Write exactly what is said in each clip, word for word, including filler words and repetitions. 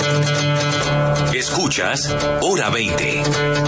Escuchas Hora veinte.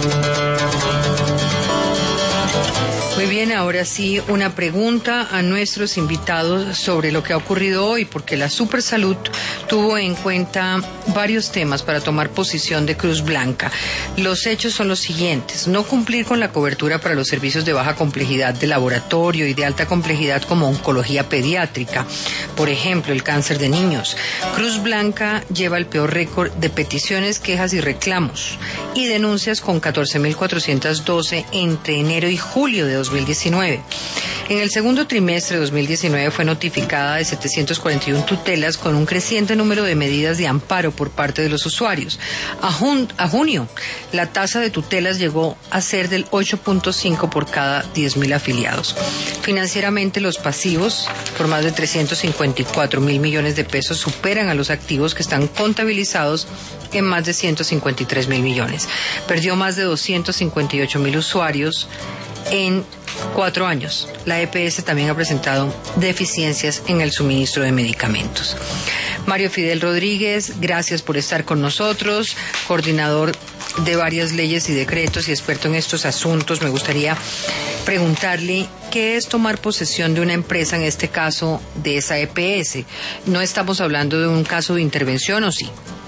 Muy bien, ahora sí, una pregunta a nuestros invitados sobre lo que ha ocurrido hoy, porque la Supersalud tuvo en cuenta varios temas para tomar posición de Cruz Blanca. Los hechos son los siguientes: no cumplir con la cobertura para los servicios de baja complejidad de laboratorio y de alta complejidad como oncología pediátrica, por ejemplo, el cáncer de niños. Cruz Blanca lleva el peor récord de peticiones, quejas y reclamos y denuncias, con catorce mil cuatrocientos doce entre enero y julio de dos mil diecinueve. En el segundo trimestre de dos mil diecinueve fue notificada de setecientas cuarenta y una tutelas, con un creciente número de medidas de amparo por parte de los usuarios. A, jun- a junio, la tasa de tutelas llegó a ser del ocho punto cinco por cada diez mil afiliados. Financieramente, los pasivos, por más de trescientos cincuenta y cuatro mil millones de pesos, superan a los activos, que están contabilizados en más de ciento cincuenta y tres mil millones. Perdió más de doscientos cincuenta y ocho mil usuarios en cuatro años. La E P S también ha presentado deficiencias en el suministro de medicamentos. Mario Fidel Rodríguez, gracias por estar con nosotros, coordinador de varias leyes y decretos y experto en estos asuntos. Me gustaría preguntarle qué es tomar posesión de una empresa, en este caso de esa E P S. No estamos hablando de un caso de intervención, ¿o sí?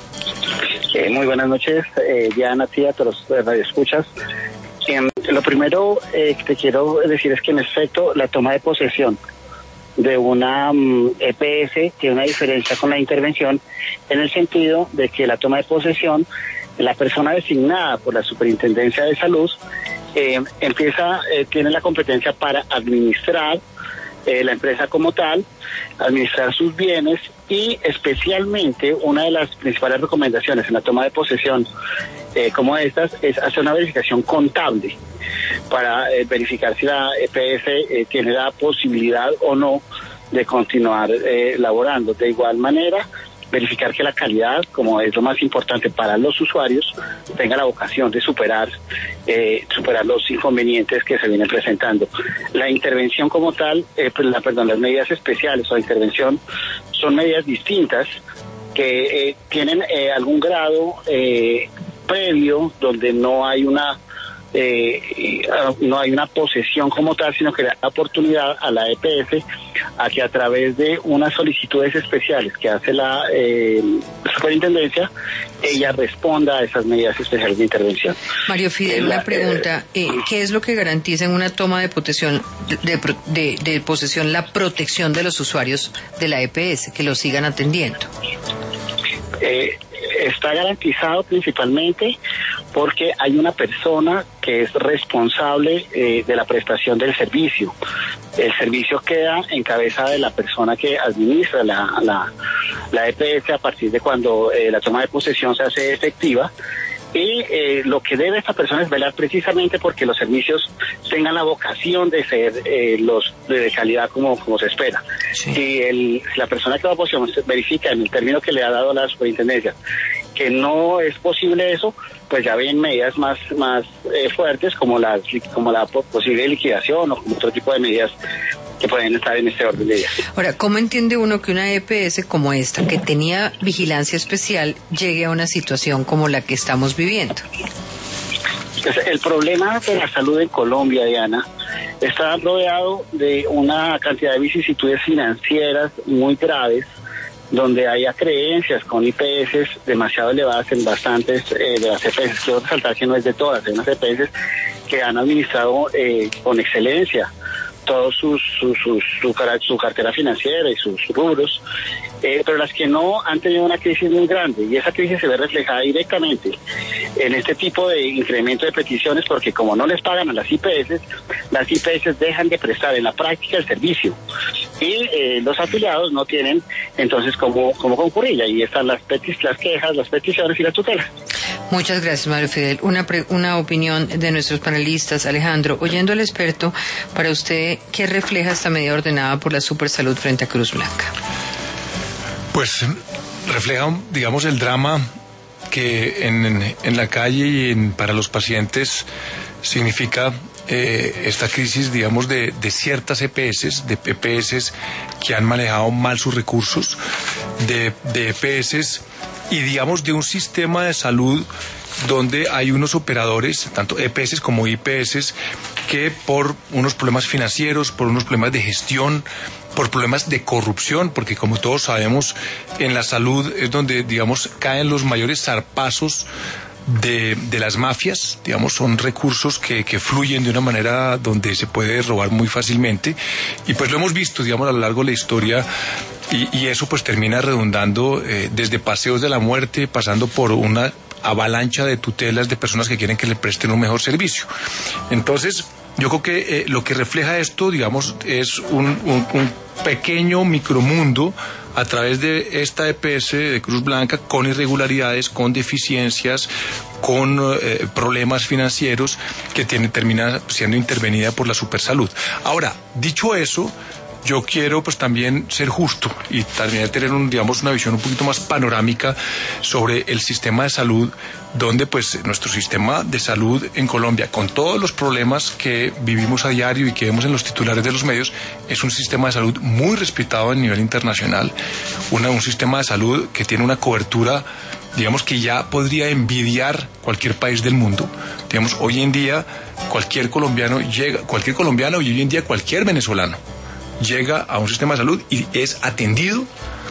Eh, muy buenas noches, eh, Diana, tía, a todos los radioescuchas. Eh, lo primero eh, que te quiero decir es que, en efecto, la toma de posesión de una um, E P S tiene una diferencia con la intervención, en el sentido de que la toma de posesión, la persona designada por la Superintendencia de Salud eh, empieza, eh, tiene la competencia para administrar eh, la empresa como tal, administrar sus bienes, y especialmente una de las principales recomendaciones en la toma de posesión eh, como estas es hacer una verificación contable para eh, verificar si la E P S eh, tiene la posibilidad o no de continuar eh, laborando. De igual manera, verificar que la calidad, como es lo más importante para los usuarios, tenga la vocación de superar eh, superar los inconvenientes que se vienen presentando. La intervención como tal, eh, pues la, perdón, las medidas especiales o la intervención son medidas distintas que eh, tienen eh, algún grado eh, previo, donde no hay una Eh, no hay una posesión como tal, sino que da la oportunidad a la E P S a que, a través de unas solicitudes especiales que hace la eh, superintendencia, ella responda a esas medidas especiales de intervención. Mario Fidel, eh, una pregunta, eh, ¿qué es lo que garantiza en una toma de posesión de, de, de posesión la protección de los usuarios de la E P S, que lo sigan atendiendo? Eh, está garantizado principalmente porque hay una persona que es responsable eh, de la prestación del servicio. El servicio queda en cabeza de la persona que administra la, la, la E P S a partir de cuando eh, la toma de posesión se hace efectiva. Y eh, lo que debe esta persona es velar precisamente porque los servicios tengan la vocación de ser eh, los de calidad como, como se espera. Sí. Si, el, si la persona que va a posesión verifica, en el término que le ha dado la superintendencia, que no es posible eso, pues ya ven medidas más más eh, fuertes, como la, como la posible liquidación o como otro tipo de medidas que pueden estar en este orden de ideas. Ahora, ¿cómo entiende uno que una E P S como esta, que tenía vigilancia especial, llegue a una situación como la que estamos viviendo? Pues el problema de la salud en Colombia, Diana, está rodeado de una cantidad de vicisitudes financieras muy graves, donde haya creencias con I P S demasiado elevadas en bastantes eh, de las E P S. Quiero resaltar que no es de todas, hay unas E P S que han administrado eh, con excelencia todos sus, sus, sus, su, su cartera financiera y sus rubros, eh, pero las que no han tenido una crisis muy grande, y esa crisis se ve reflejada directamente en este tipo de incremento de peticiones, porque como no les pagan a las I P S, las I P S dejan de prestar en la práctica el servicio, y eh, los afiliados no tienen entonces cómo, cómo concurrir, y ahí están las, petis, las quejas, las peticiones y las tutelas. Muchas gracias, Mario Fidel. Una, pre, una opinión de nuestros panelistas. Alejandro, oyendo al experto, para usted, ¿qué refleja esta medida ordenada por la Supersalud frente a Cruz Blanca? Pues refleja, digamos, el drama que en, en, en la calle y en, para los pacientes significa eh, esta crisis, digamos, de, de ciertas E P S, de E P S que han manejado mal sus recursos, de, de E P S y digamos de un sistema de salud donde hay unos operadores, tanto E P S como I P S, que por unos problemas financieros, por unos problemas de gestión, por problemas de corrupción, porque como todos sabemos, en la salud es donde, digamos, caen los mayores zarpazos de, de las mafias, digamos, son recursos que, que fluyen de una manera donde se puede robar muy fácilmente, y pues lo hemos visto, digamos, a lo largo de la historia, y, y eso pues termina redundando eh, desde paseos de la muerte, pasando por una avalancha de tutelas de personas que quieren que le presten un mejor servicio. Entonces, yo creo que eh, lo que refleja esto, digamos, es un, un, un pequeño micromundo a través de esta E P S de Cruz Blanca, con irregularidades, con deficiencias, con eh, problemas financieros, que tiene, termina siendo intervenida por la Supersalud. Ahora, dicho eso, yo quiero pues también ser justo y también tener un, digamos, una visión un poquito más panorámica sobre el sistema de salud, donde pues nuestro sistema de salud en Colombia, con todos los problemas que vivimos a diario y que vemos en los titulares de los medios, es un sistema de salud muy respetado a nivel internacional, una, un sistema de salud que tiene una cobertura, digamos, que ya podría envidiar cualquier país del mundo. Digamos, hoy en día cualquier colombiano llega, cualquier colombiano y hoy en día cualquier venezolano llega a un sistema de salud y es atendido,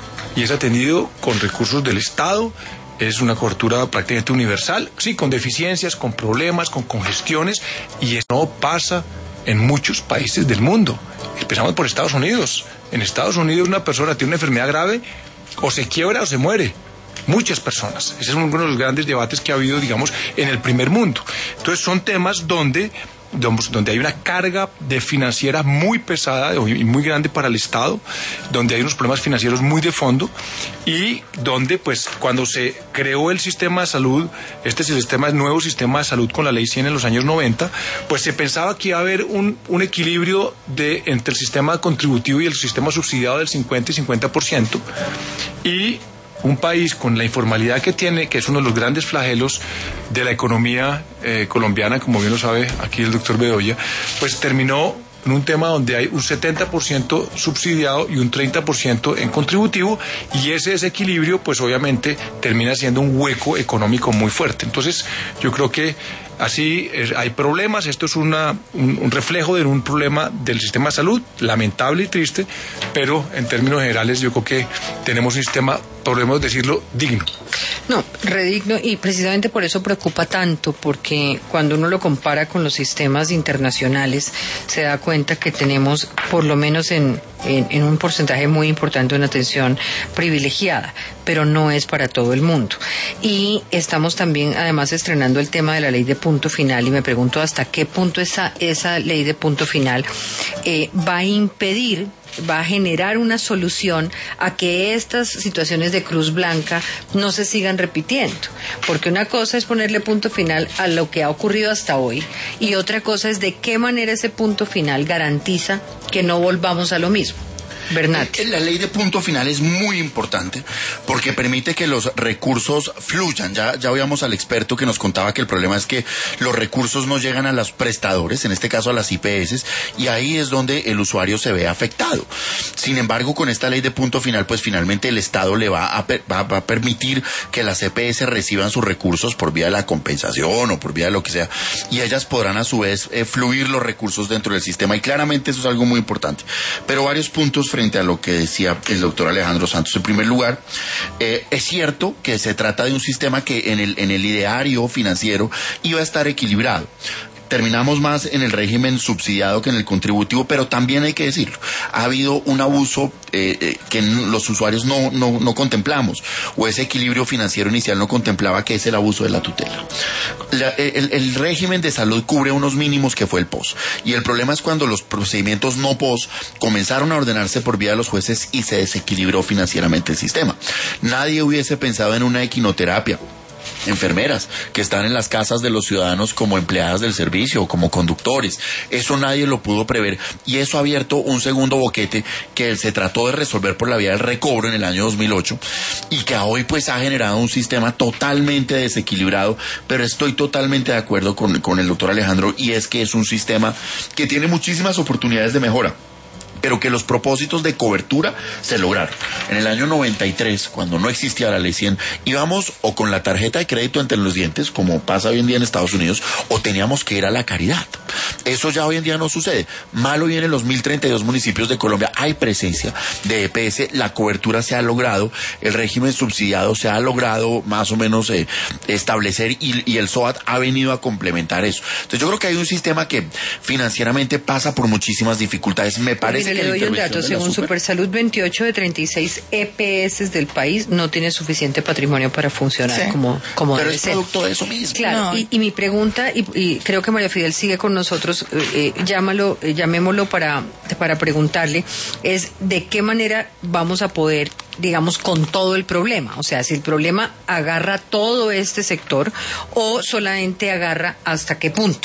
y es atendido con recursos del Estado, es una cobertura prácticamente universal, sí, con deficiencias, con problemas, con congestiones, y eso no pasa en muchos países del mundo. Empezamos por Estados Unidos. En Estados Unidos una persona tiene una enfermedad grave, o se quiebra o se muere. Muchas personas. Ese es uno de los grandes debates que ha habido, digamos, en el primer mundo. Entonces son temas donde donde hay una carga de financiera muy pesada y muy grande para el Estado, donde hay unos problemas financieros muy de fondo, y donde pues cuando se creó el sistema de salud, este es el sistema, el nuevo sistema de salud con la ley cien en los años noventa, pues se pensaba que iba a haber un, un equilibrio de, entre el sistema contributivo y el sistema subsidiado del cincuenta y cincuenta por ciento, y un país con la informalidad que tiene, que es uno de los grandes flagelos de la economía eh, colombiana, como bien lo sabe aquí el doctor Bedoya, pues terminó en un tema donde hay un setenta por ciento subsidiado y un treinta por ciento en contributivo, y ese desequilibrio pues obviamente termina siendo un hueco económico muy fuerte. Entonces yo creo que así es, hay problemas, esto es una, un, un reflejo de un problema del sistema de salud, lamentable y triste, pero en términos generales yo creo que tenemos un sistema, podemos decirlo, digno. No, redigno, y precisamente por eso preocupa tanto, porque cuando uno lo compara con los sistemas internacionales se da cuenta que tenemos, por lo menos en, en, en un porcentaje muy importante, una atención privilegiada, pero no es para todo el mundo. Y estamos también además estrenando el tema de la ley de punto final, y me pregunto hasta qué punto esa, esa ley de punto final eh, va a impedir, va a generar una solución a que estas situaciones de Cruz Blanca no se sigan repitiendo, porque una cosa es ponerle punto final a lo que ha ocurrido hasta hoy, y otra cosa es de qué manera ese punto final garantiza que no volvamos a lo mismo. Bernat. La ley de punto final es muy importante porque permite que los recursos fluyan. Ya, ya oíamos al experto que nos contaba que el problema es que los recursos no llegan a los prestadores, en este caso a las I P S, y ahí es donde el usuario se ve afectado. Sin embargo, con esta ley de punto final, pues finalmente el Estado le va a, va, va a permitir que las E P S reciban sus recursos por vía de la compensación o por vía de lo que sea, y ellas podrán a su vez eh, fluir los recursos dentro del sistema, y claramente eso es algo muy importante. Pero varios puntos frente a lo que decía el doctor Alejandro Santos. En primer lugar, eh, es cierto que se trata de un sistema que en el, en el ideario financiero iba a estar equilibrado. Terminamos más en el régimen subsidiado que en el contributivo, pero también hay que decirlo, ha habido un abuso eh, eh, que los usuarios no, no, no contemplamos, o ese equilibrio financiero inicial no contemplaba, que es el abuso de la tutela. La, el, el régimen de salud cubre unos mínimos que fue el P O S, y el problema es cuando los procedimientos no P O S comenzaron a ordenarse por vía de los jueces y se desequilibró financieramente el sistema. Nadie hubiese pensado en una equinoterapia, enfermeras que están en las casas de los ciudadanos como empleadas del servicio o como conductores. Eso nadie lo pudo prever, y eso ha abierto un segundo boquete que se trató de resolver por la vía del recobro en el año dos mil ocho, y que hoy pues ha generado un sistema totalmente desequilibrado. Pero estoy totalmente de acuerdo con, con el doctor Alejandro, y es que es un sistema que tiene muchísimas oportunidades de mejora. pero que los propósitos de cobertura se lograron. En el año noventa y tres, cuando no existía la ley cien, íbamos o con la tarjeta de crédito entre los dientes, como pasa hoy en día en Estados Unidos, o teníamos que ir a la caridad. Eso ya hoy en día no sucede. Mal hoy en los mil treinta y dos municipios de Colombia hay presencia de E P S, la cobertura se ha logrado, el régimen subsidiado se ha logrado más o menos eh, establecer y, y el S O A T ha venido a complementar eso. Entonces yo creo que hay un sistema que financieramente pasa por muchísimas dificultades. Me parece Mire, que le doy un dato. Según super... Supersalud, veintiocho de treinta y seis E P S del país no tiene suficiente patrimonio para funcionar sí. como, como Pero debe es ser. producto de eso mismo. Claro, no. y, y mi pregunta, y, y creo que María Fidel sigue con nosotros, eh, llámalo, eh, llamémoslo para, para preguntarle, es de qué manera vamos a poder, digamos, con todo el problema. O sea, si el problema agarra todo este sector o solamente agarra hasta qué punto,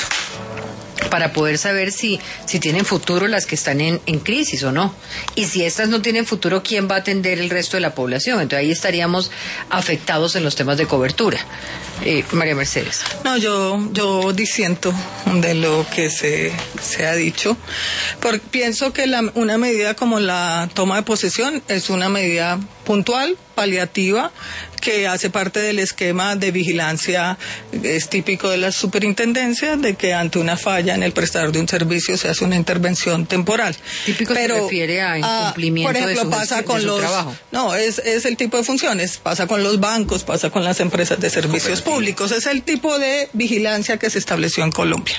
para poder saber si, si tienen futuro las que están en, en crisis o no. Y si estas no tienen futuro, ¿quién va a atender el resto de la población? Entonces ahí estaríamos afectados en los temas de cobertura. Eh, María Mercedes. No, yo yo disiento de lo que se, se ha dicho, porque pienso que la, una medida como la toma de posesión es una medida puntual, paliativa, que hace parte del esquema de vigilancia. Es típico de las superintendencias de que ante una falla en el prestador de un servicio se hace una intervención temporal. Típico pero se refiere a incumplimiento, a, por ejemplo, de su, pasa de con su los, trabajo. No, es, es el tipo de funciones, pasa con los bancos, pasa con las empresas de servicios públicos, es el tipo de vigilancia que se estableció en Colombia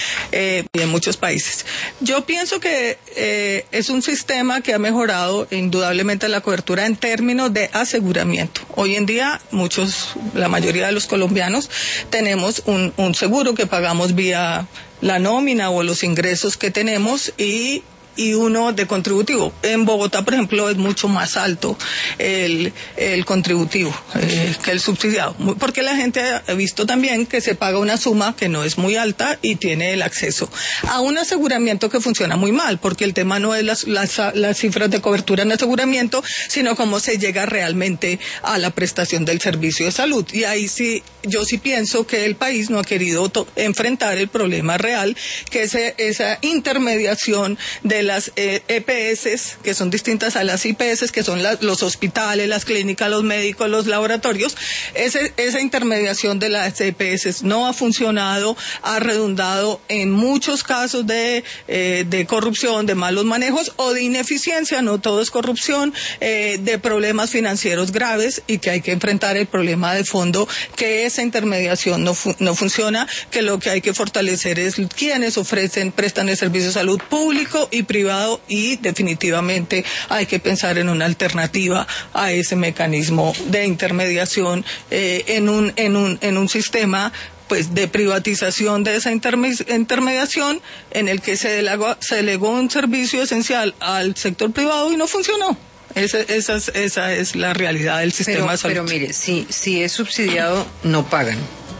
eh, y en muchos países. Yo pienso que eh, es un sistema que ha mejorado indudablemente la cobertura en términos de aseguramiento. Hoy en día muchos, la mayoría de los colombianos tenemos un, un seguro que pagamos vía la nómina o los ingresos que tenemos y y uno de contributivo. En Bogotá, por ejemplo, es mucho más alto el, el contributivo eh, que el subsidiado, porque la gente ha visto también que se paga una suma que no es muy alta y tiene el acceso a un aseguramiento que funciona muy mal, porque el tema no es las, las, las cifras de cobertura en aseguramiento, sino cómo se llega realmente a la prestación del servicio de salud. Y ahí sí, yo sí pienso que el país no ha querido to- enfrentar el problema real, que es esa intermediación de las eh, E P S, que son distintas a las I P S, que son la, los hospitales, las clínicas, los médicos, los laboratorios. Ese, esa intermediación de las E P S no ha funcionado, ha redundado en muchos casos de, eh, de corrupción, de malos manejos o de ineficiencia, no todo es corrupción, eh, de problemas financieros graves, y que hay que enfrentar el problema de fondo, que esa intermediación no, fu- no funciona, que lo que hay que fortalecer es quienes ofrecen, prestan el servicio de salud público y privado, y definitivamente hay que pensar en una alternativa a ese mecanismo de intermediación eh, en un en un en un sistema pues de privatización de esa interme- intermediación en el que se delegó, se delegó un servicio esencial al sector privado y no funcionó. Esa, esa, es, esa es la realidad del sistema pero, de salud. Pero mire, si, si es subsidiado, no pagan.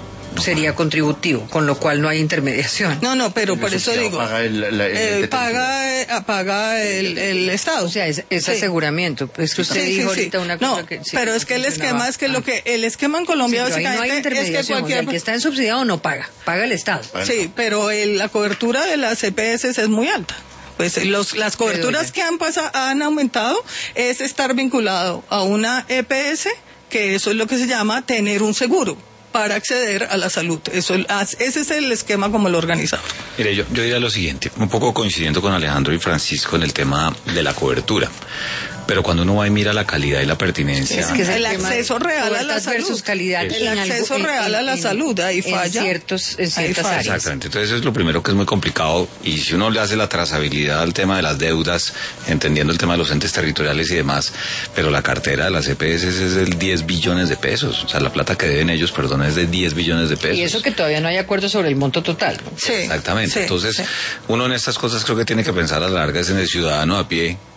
Sería contributivo, con lo cual no hay intermediación. No, no, pero El por eso digo, paga el, la, el, eh, el paga, eh, paga el, el Estado. O sea, es, es Sí. aseguramiento. Pues que usted Sí, dijo sí, ahorita sí. una cosa no, que... sí, pero que es que el funcionaba. esquema es que Ah. lo que el esquema en Colombia Sí, pero ahí no hay básicamente es que intermediación. O sea, cualquier el que está en subsidiado no paga, paga el Estado. sí, pero el, la cobertura de las E P S es muy alta. Pues los, las coberturas que han pasado, han aumentado es estar vinculado a una E P S, que eso es lo que se llama tener un seguro para acceder a la salud. Eso, ese es el esquema como lo organizado. Mire, yo, yo diría lo siguiente, un poco coincidiendo con Alejandro y Francisco en el tema de la cobertura. Pero cuando uno va y mira la calidad y la pertinencia... Es que es el el tema acceso de real a la puertas salud. versus calidad. El en acceso algo- en- real a la en- salud, ahí falla. En, ciertos, en Ahí ciertas falla. áreas. Exactamente, entonces es lo primero que es muy complicado, y si uno le hace la trazabilidad al tema de las deudas, entendiendo el tema de los entes territoriales y demás, pero la cartera de las E P S es de diez billones de pesos, o sea, la plata que deben ellos, perdón, es de diez billones de pesos. Y eso que todavía no hay acuerdo sobre el monto total, ¿no? Sí, Exactamente, sí, entonces sí. uno en estas cosas creo que tiene que pensar a la larga es en el ciudadano a pie,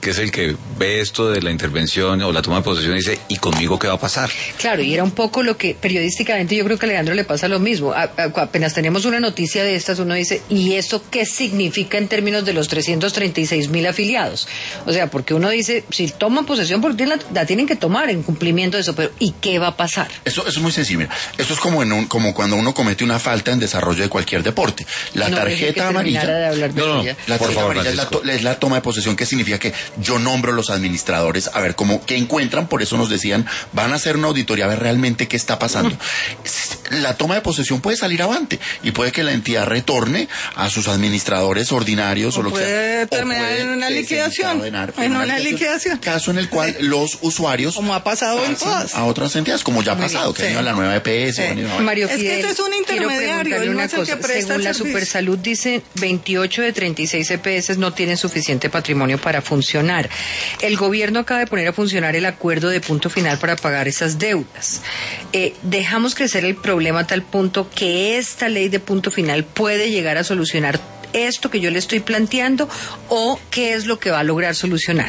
que es el que ve esto de la intervención o la toma de posesión y dice, ¿y conmigo qué va a pasar? Claro, y era un poco lo que periodísticamente yo creo que a Alejandro le pasa lo mismo. A, a, apenas tenemos una noticia de estas, uno dice, ¿y eso qué significa en términos de los trescientos treinta y seis mil afiliados? O sea, porque uno dice, si toman posesión, porque la, la tienen que tomar en cumplimiento de eso, pero ¿y qué va a pasar? Eso, eso es muy sencillo. Mira, esto es como, en un, como cuando uno comete una falta en desarrollo de cualquier deporte. La no, tarjeta amarilla... De de no, no, ella. La por tarjeta favor, amarilla es la, to, es la toma de posesión, que significa que yo nombro los administradores a ver cómo, qué encuentran. Por eso nos decían, van a hacer una auditoría a ver realmente qué está pasando. Uh-huh. La toma de posesión puede salir avante y puede que la entidad retorne a sus administradores ordinarios o, o lo que sea. Puede terminar en una liquidación. En, en una, una liquidación. Caso en el cual sí. los usuarios... Como ha pasado en todas. A otras entidades, como ya ha Muy pasado, bien, que sí. ha venido la nueva E P S. Sí. Venido, Mario es Fidel, que este es un intermediario, él no una es el cosa. que presta Según el la servicio. Supersalud dice, veintiocho de treinta y seis E P S no tienen suficiente patrimonio para funcionar. El gobierno acaba de poner a funcionar el acuerdo de punto final para pagar esas deudas. Eh, dejamos crecer el problema a tal punto que esta ley de punto final puede llegar a solucionar esto que yo le estoy planteando, o qué es lo que va a lograr solucionar.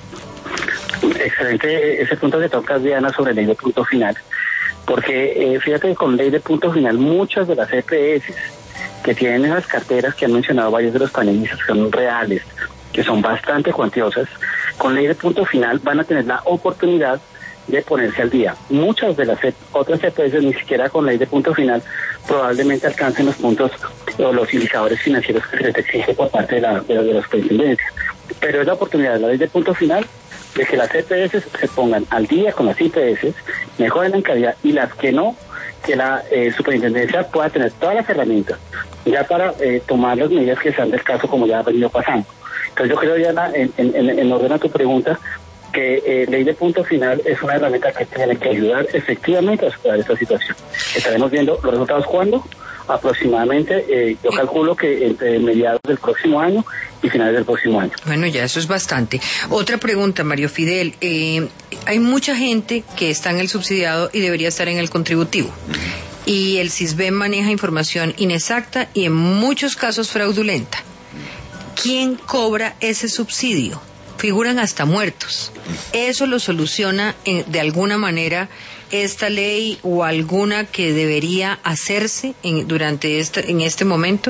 Excelente ese punto que tocas, Diana, sobre ley de punto final, porque eh, fíjate que con ley de punto final muchas de las E P S que tienen esas carteras que han mencionado varios de los panelistas, que son reales, que son bastante cuantiosas, con ley de punto final van a tener la oportunidad de ponerse al día. Muchas de las e- otras E P S ni siquiera con ley de punto final probablemente alcancen los puntos o los indicadores financieros que se les exige por parte de, la, de, de las superintendencias. Pero es la oportunidad de la ley de punto final de que las E P S se pongan al día con las I P S, mejoren en calidad, y las que no, que la eh, superintendencia pueda tener todas las herramientas ya para eh, tomar las medidas que sean del caso, como ya ha venido pasando. Entonces yo creo, Diana, en, en, en orden a tu pregunta, que eh, ley de punto final es una herramienta que tiene que ayudar efectivamente a superar esta situación. Estaremos viendo los resultados cuando, aproximadamente, eh, yo calculo que entre mediados del próximo año y finales del próximo año. Bueno, ya eso es bastante. Otra pregunta, Mario Fidel. Eh, hay mucha gente que está en el subsidiado y debería estar en el contributivo. Y el SISBEN maneja información inexacta y en muchos casos fraudulenta. ¿Quién cobra ese subsidio? Figuran hasta muertos. ¿Eso lo soluciona eh, de alguna manera esta ley o alguna que debería hacerse en, durante este, en este momento?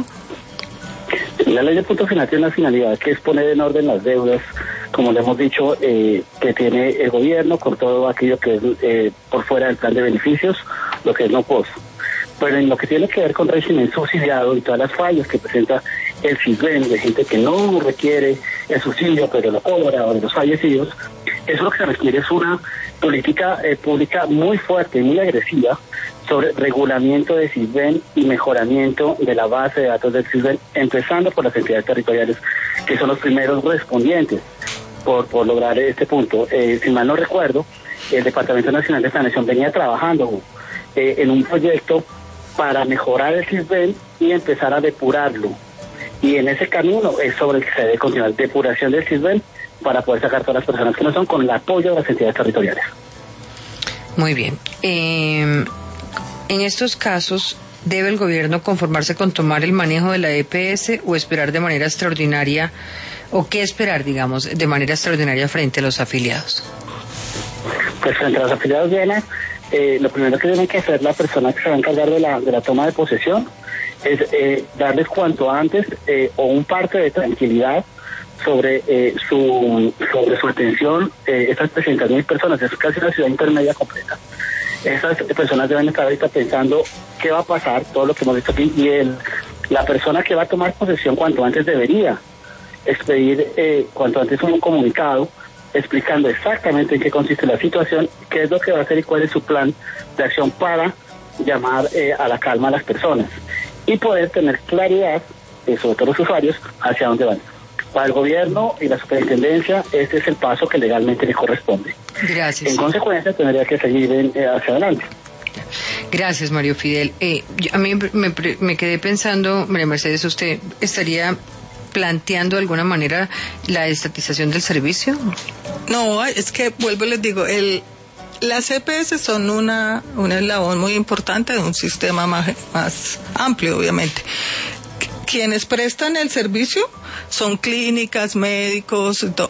La ley de punto final tiene una finalidad, que es poner en orden las deudas, como le hemos dicho, eh, que tiene el gobierno con todo aquello que es eh, por fuera del plan de beneficios, lo que es no post. Pero en lo que tiene que ver con régimen subsidiado y todas las fallas que presenta el SISBEN, de gente que no requiere el subsidio pero lo cobra, o de los fallecidos, eso lo que se requiere es una política eh, pública muy fuerte y muy agresiva sobre regulamiento de SISBEN y mejoramiento de la base de datos del SISBEN, empezando por las entidades territoriales, que son los primeros respondientes por, por lograr este punto. Eh, si mal no recuerdo, el Departamento Nacional de Planeación venía trabajando eh, en un proyecto para mejorar el SISBEN y empezar a depurarlo. Y en ese camino es sobre el que se debe continuar, depuración del SISBEN, para poder sacar todas las personas que no son, con el apoyo de las entidades territoriales. Muy bien. Eh, en estos casos, ¿debe el gobierno conformarse con tomar el manejo de la E P S o esperar de manera extraordinaria, o qué esperar, digamos, de manera extraordinaria frente a los afiliados? Pues frente a los afiliados, Diana, eh, lo primero que tiene que hacer la persona que se va a encargar de la, de la toma de posesión es eh, darles cuanto antes eh, o un parte de tranquilidad sobre eh, su sobre su atención. Eh, estas trescientas mil personas, es casi una ciudad intermedia completa. Esas personas deben estar ahorita pensando qué va a pasar, todo lo que hemos visto aquí, y el, la persona que va a tomar posesión cuanto antes debería expedir eh, cuanto antes un comunicado explicando exactamente en qué consiste la situación, qué es lo que va a hacer y cuál es su plan de acción para llamar eh, a la calma a las personas y poder tener claridad, eh, sobre todo los usuarios, hacia dónde van. Para el gobierno y la superintendencia, este es el paso que legalmente le corresponde. Gracias. En consecuencia, tendría que seguir en, eh, hacia adelante. Gracias, Mario Fidel. Eh, yo, a mí me, me quedé pensando, María Mercedes, ¿usted estaría planteando de alguna manera la estatización del servicio? No, es que, vuelvo y les digo, el... las E P S son una, un eslabón muy importante de un sistema más, más amplio, obviamente. Quienes prestan el servicio son clínicas, médicos, do,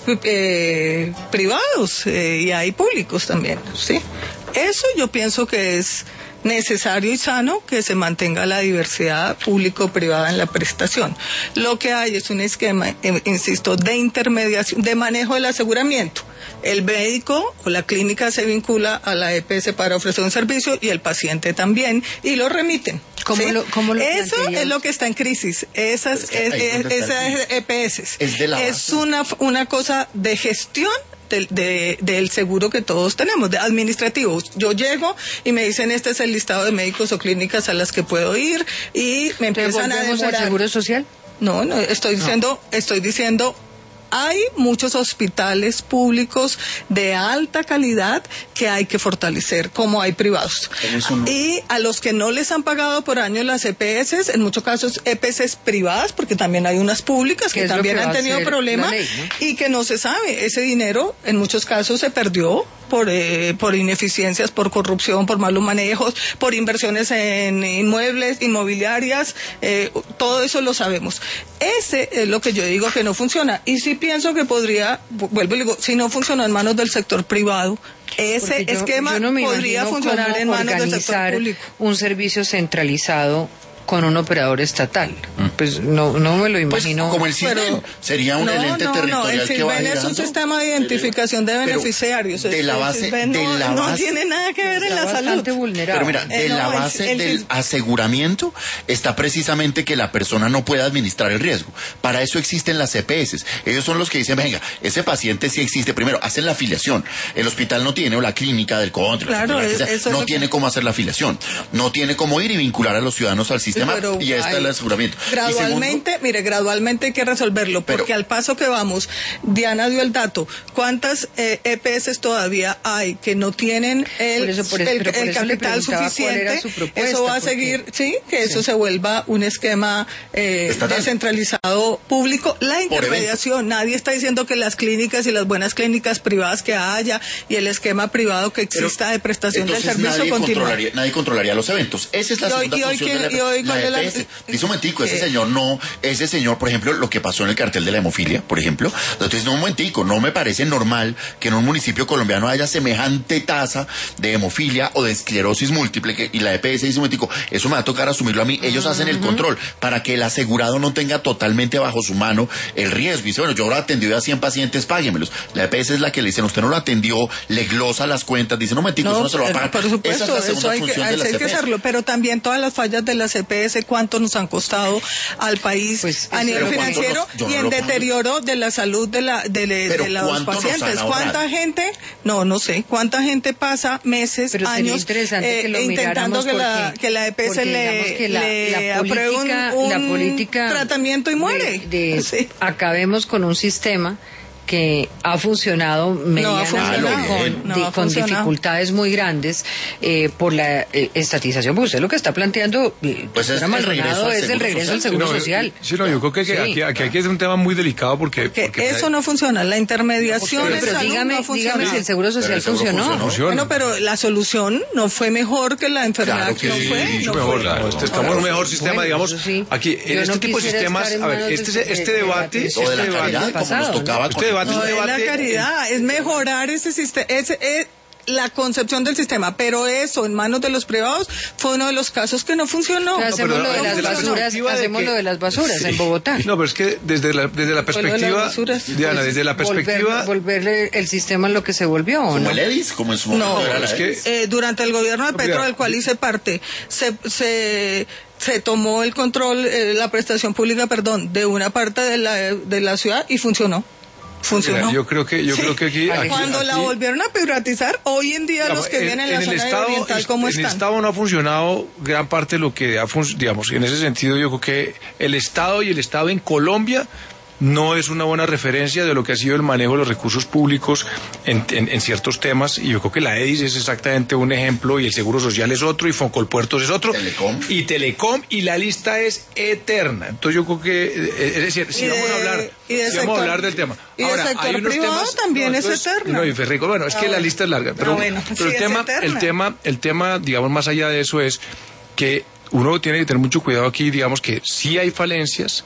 eh, privados eh, y hay públicos también, ¿sí? Eso yo pienso que es necesario y sano que se mantenga la diversidad público-privada en la prestación. Lo que hay es un esquema, eh, insisto, de intermediación, de manejo del aseguramiento. El médico o la clínica se vincula a la E P S para ofrecer un servicio y el paciente también, y lo remiten. ¿Cómo ¿sí? lo, cómo lo Eso plantearías? es lo que está en crisis. Esas, Es que ahí es, es donde es, está el esas crisis. E P S. Es de la Es base. una, una cosa de gestión del, de, del seguro que todos tenemos, de administrativo. Yo llego y me dicen, este es el listado de médicos o clínicas a las que puedo ir, y me empiezan a ¿Volvemos al demorar. seguro social? No, no, estoy diciendo, estoy diciendo, hay muchos hospitales públicos de alta calidad que hay que fortalecer, como hay privados. Eso no. Y a los que no les han pagado por año las E P S, en muchos casos E P S privadas, porque también hay unas públicas ¿Qué que es lo también que va han a tenido hacer problemas la ley, ¿no? y que no se sabe. Ese dinero en muchos casos se perdió por eh, por ineficiencias, por corrupción, por malos manejos, por inversiones en inmuebles, inmobiliarias, eh, todo eso lo sabemos. Ese es lo que yo digo que no funciona. Y sí pienso que podría, vuelvo y digo, si no funcionó en manos del sector privado, ese Porque yo- esquema yo no me podría imagino funcionar cómo en manos del sector organizar público. un servicio centralizado con un operador estatal. Pues no, no me lo Pues, imagino. como el CISBEN, Pero- sería un no, ente no, territorial no, el que va CISBEN es un girando. sistema de identificación de Pero beneficiarios. de la El base- CISBEN de no, la no base- tiene nada que ver en Está la bastante salud. vulnerable. Pero mira, Eh, de no, la el- base el- del aseguramiento está precisamente que la persona no pueda administrar el riesgo. Para eso existen las E P S. Ellos son los que dicen, venga, ese paciente sí existe. Primero, hacen la afiliación. El hospital no tiene, o la clínica del country, Claro, la que es- sea, eso es no lo que- tiene cómo hacer la afiliación. No tiene cómo ir y vincular a los ciudadanos al sistema, Pero y ya está hay- el aseguramiento. Y Gradualmente, segundo, mire, gradualmente hay que resolverlo, Pero- porque al paso que vamos, Diana dio el dato, ¿cuántas eh, E P S todavía hay que no tienen el, Por eso- por eso- el- pero por el eso le capital preguntaba cuál era suficiente? su propuesta, Eso va a porque- seguir, sí, que eso se vuelva un esquema eh, Estatal. descentralizado público. La Por intermediación, nadie está diciendo que las clínicas y las buenas clínicas privadas que haya y el esquema privado que pero- exista de prestación del entonces servicio nadie continúa. controlaría, nadie controlaría los eventos. Esa es la Y hoy- segunda y hoy función quién- de la, y hoy la cuál es la- E P S. Dice un momentico, ese Eh, señor no, ese señor, por ejemplo, lo que pasó en el cartel de la hemofilia, por ejemplo, entonces no un momentico, no me parece normal que en un municipio colombiano haya semejante tasa de hemofilia o de esclerosis múltiple, que, y la E P S dice un momentico, eso me va a tocar asumirlo a mí. Ellos hacen el control para que el asegurado no tenga totalmente bajo su mano el riesgo. Y dice, bueno, yo ahora atendido a cien pacientes, páguemelos. La E P S es la que le dicen, usted no lo atendió, le glosa las cuentas, dice, no, un momentico, eso no se lo va a pagar. Por supuesto, Esa es la eso segunda hay que, función de eso las hay que E P S. hacerlo, pero también todas las fallas de las E P S, cuánto nos han costado al país Pues, a nivel pero ¿cuánto financiero nos- yo y no en lo pago? deterioro de la salud de la de, le- Pero de los ¿cuánto nos han pacientes. ahorrado? ¿Cuánta gente? No, no sé. ¿Cuánta gente pasa meses, Pero sería años interesante eh, que lo intentando miráramos que la porque- que la E P S porque le, digamos que la- le la apruebe un, política- un la política tratamiento y muere? de, de Sí. acabemos con un sistema que ha funcionado medianamente funcionado. con, No di- ha con funcionado. dificultades muy grandes eh, por la eh, estatización, porque usted lo que está planteando, eh, Pues es doctora el regreso Maldonado, al es el seguro regreso al social. seguro Sí, no, social. Sí, no, yo creo que, que Sí. aquí, aquí hay que hacer un tema muy delicado porque... Que porque eso no funciona. La intermediación Pero, en pero salud dígame, no funciona. dígame si el seguro social Pero el seguro funcionó. funcionó. funciona. Bueno, pero la solución no fue mejor que la enfermedad. Claro que no sí, fue, mucho no mejor, fue. claro. Este, estamos en un mejor sistema, Bueno, digamos, eso sí. aquí, en Yo este no tipo de quisiera sistemas, estar en a ver, manos este, de- este de- debate, de- este O de la debate, caridad, como nos pasado, tocaba este con- debate es No un es la debate... caridad, es mejorar ese sistema, ese es la concepción del sistema, pero eso en manos de los privados fue uno de los casos que no funcionó. O sea, hacemos pero lo de desde las la basuras, perspectiva de hacemos que- lo de las basuras Sí. en Bogotá. No, pero es que desde la, desde la Fue lo de las perspectiva, basuras. Diana, desde la perspectiva... Volver- volverle el sistema lo que se volvió, ¿o Como no? el EDIS, como en su momento No, era la es que- EDIS. Eh, durante el gobierno de Petro, Mira, del cual hice parte, se, se, se tomó el control, eh, la prestación pública, perdón, de una parte de la, de la ciudad y funcionó. Funcionó. Mira, yo creo que, yo Sí. creo que aquí... aquí- Cuando la aquí- volvieron a privatizar, hoy en día Digamos, los que en- vienen en, en la el zona estado, oriental, ¿cómo en el están? Estado no ha funcionado gran parte de lo que ha funcionado, digamos, en ese sentido yo creo que el Estado y el Estado en Colombia no es una buena referencia de lo que ha sido el manejo de los recursos públicos en, en- en ciertos temas, y yo creo que la EDIS es exactamente un ejemplo, y el Seguro Social es otro, y Foncolpuertos es otro, Telecom. y Telecom, y la lista es eterna. Entonces yo creo que, eh, es decir, si Y de- vamos a hablar, y de si vamos a sector- hablar del tema. y de Ahora, sector hay unos privado temas, también es entonces- eterna. No, y Ferrico, bueno, es Ah, que la bueno. lista es larga, pero, Ah, bueno, pero sí, el es tema, eterna. el tema, el tema, digamos, más allá de eso es que uno tiene que tener mucho cuidado aquí, digamos que sí hay falencias,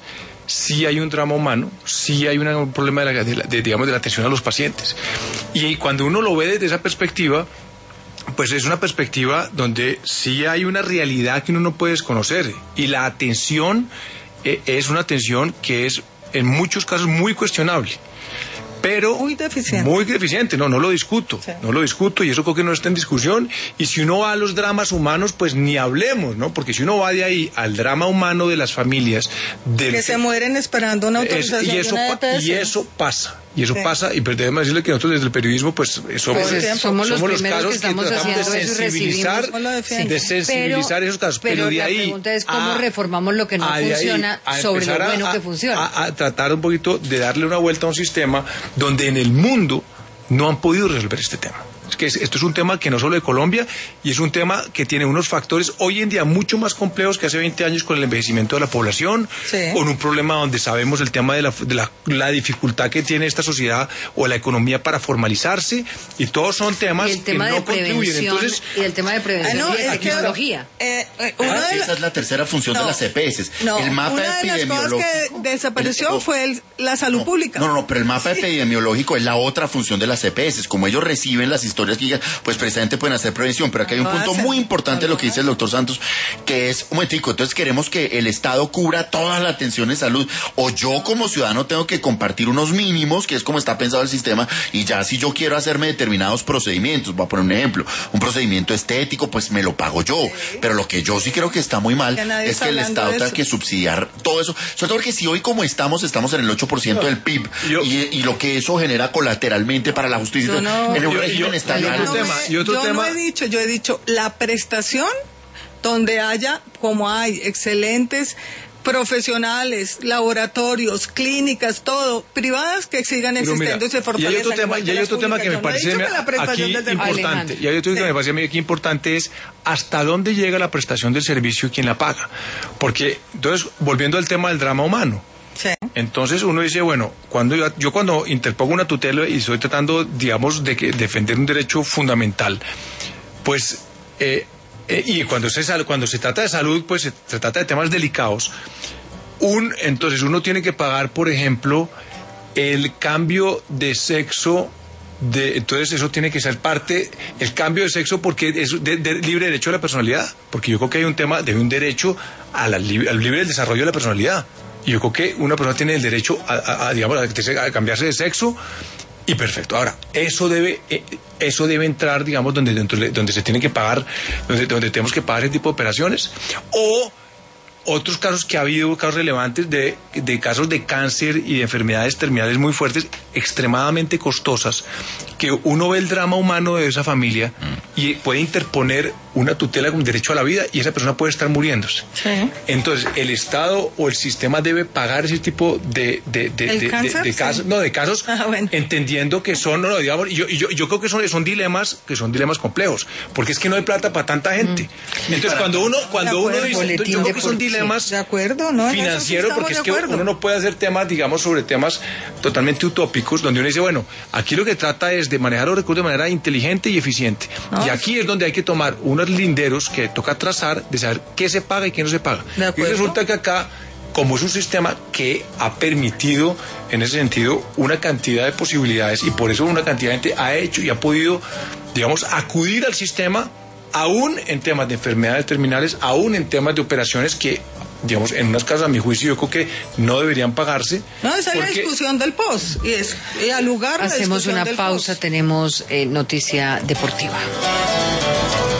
sí hay un drama humano, sí hay una, un problema de, la, de, la, de, digamos, de la atención a los pacientes. Y cuando uno lo ve desde esa perspectiva, pues es una perspectiva donde sí hay una realidad que uno no puede desconocer. Y la atención eh, es una atención que es en muchos casos muy cuestionable. Pero muy deficiente. Muy deficiente, no, no lo discuto, sí. no lo discuto y eso creo que no está en discusión. Y si uno va a los dramas humanos, pues ni hablemos, ¿no? Porque si uno va de ahí al drama humano de las familias... Del, que se mueren esperando una autorización es, y, eso, de una E P S. y eso pasa. Y eso sí. pasa, y pero debemos decirle que nosotros desde el periodismo, pues somos, pues es, somos, somos los, los casos que, estamos que tratamos de sensibilizar, sí. de sensibilizar pero, esos casos. Pero, pero de la ahí pregunta es cómo a, reformamos lo que no funciona a sobre lo bueno a, que funciona. A, a tratar un poquito de darle una vuelta a un sistema donde en el mundo no han podido resolver este tema. Es que esto es un tema que no solo de Colombia, y es un tema que tiene unos factores hoy en día mucho más complejos que hace veinte años con el envejecimiento de la población, sí. con un problema donde sabemos el tema de, la, de la, la dificultad que tiene esta sociedad o la economía para formalizarse, y todos son temas y el tema que de no contribuyen. Entonces, y el tema de prevención ah, no, y de tecnología. Eh, eh, ah, esa es la tercera función no, de las E P S. No, el mapa una de las cosas que desapareció el, fue el, la salud no, pública. No, no, pero el mapa sí. epidemiológico es la otra función de las E P S. Como ellos reciben las historias que pues precisamente pueden hacer prevención, pero aquí hay un punto muy importante de lo que dice el doctor Santos, que es, un momentico, entonces queremos que el Estado cubra toda la atención de salud, o yo como ciudadano tengo que compartir unos mínimos, que es como está pensado el sistema, y ya si yo quiero hacerme determinados procedimientos, voy a poner un ejemplo, un procedimiento estético, pues me lo pago yo, sí. pero lo que yo sí creo que está muy mal que es que el Estado tenga que subsidiar todo eso, sobre todo porque si hoy como estamos, estamos en el ocho por ciento no. del P I B, yo, y, y lo que eso genera colateralmente para la justicia, no, no, en un yo, régimen estatal. Y otro yo tema... no he dicho, yo he dicho la prestación donde haya, como hay, excelentes profesionales, laboratorios, clínicas, todo, privadas que sigan existiendo y se fortalezcan. Y hay otro tema, y hay otro tema que me parece no que aquí importante, Alejandro. y hay otro sí. que me parece aquí importante es hasta dónde llega la prestación del servicio y quién la paga. Porque, entonces, volviendo al tema del drama humano, sí. entonces uno dice, bueno, cuando yo, yo cuando interpongo una tutela y estoy tratando, digamos, de que defender un derecho fundamental, pues, eh, eh, y cuando se, cuando se trata de salud, pues se, se trata de temas delicados, un, entonces uno tiene que pagar, por ejemplo, el cambio de sexo, de, entonces eso tiene que ser parte, el cambio de sexo, porque es de, de libre derecho a la personalidad, porque yo creo que hay un tema de un derecho a la, al libre desarrollo de la personalidad. Y yo creo que una persona tiene el derecho a, a, a digamos, a cambiarse de sexo, y perfecto. Ahora, eso debe, eh, eso debe entrar, digamos, donde, donde, donde se tiene que pagar, donde, donde tenemos que pagar ese tipo de operaciones, o otros casos que ha habido, casos relevantes de, de casos de cáncer y de enfermedades terminales muy fuertes, extremadamente costosas, que uno ve el drama humano de esa familia mm. y puede interponer una tutela con derecho a la vida y esa persona puede estar muriéndose. Sí. Entonces, el Estado o el sistema debe pagar ese tipo de, de, de, de, cáncer, de, de casos, sí. no, de casos, ah, bueno. entendiendo que son, no, no, digamos, yo, yo, yo creo que son, son dilemas, que son dilemas complejos, porque es que no hay plata para tanta gente. Mm. Entonces, para cuando uno, cuando uno dice, yo creo que son dilemas de acuerdo, ¿no? financieros, porque es que uno no puede hacer temas, digamos, sobre temas totalmente utópicos, donde uno dice, bueno, aquí lo que trata es de manejar los recursos de manera inteligente y eficiente. No. Y aquí es donde hay que tomar unos linderos que toca trazar de saber qué se paga y qué no se paga. Y resulta que acá, como es un sistema que ha permitido, en ese sentido, una cantidad de posibilidades, y por eso una cantidad de gente ha hecho y ha podido, digamos, acudir al sistema, aún en temas de enfermedades terminales, aún en temas de operaciones que, digamos, en unas casos, a mi juicio, yo creo que no deberían pagarse. No, esa es la discusión del post. Y es y al lugar hacemos la una pausa, post. Tenemos eh, noticia deportiva.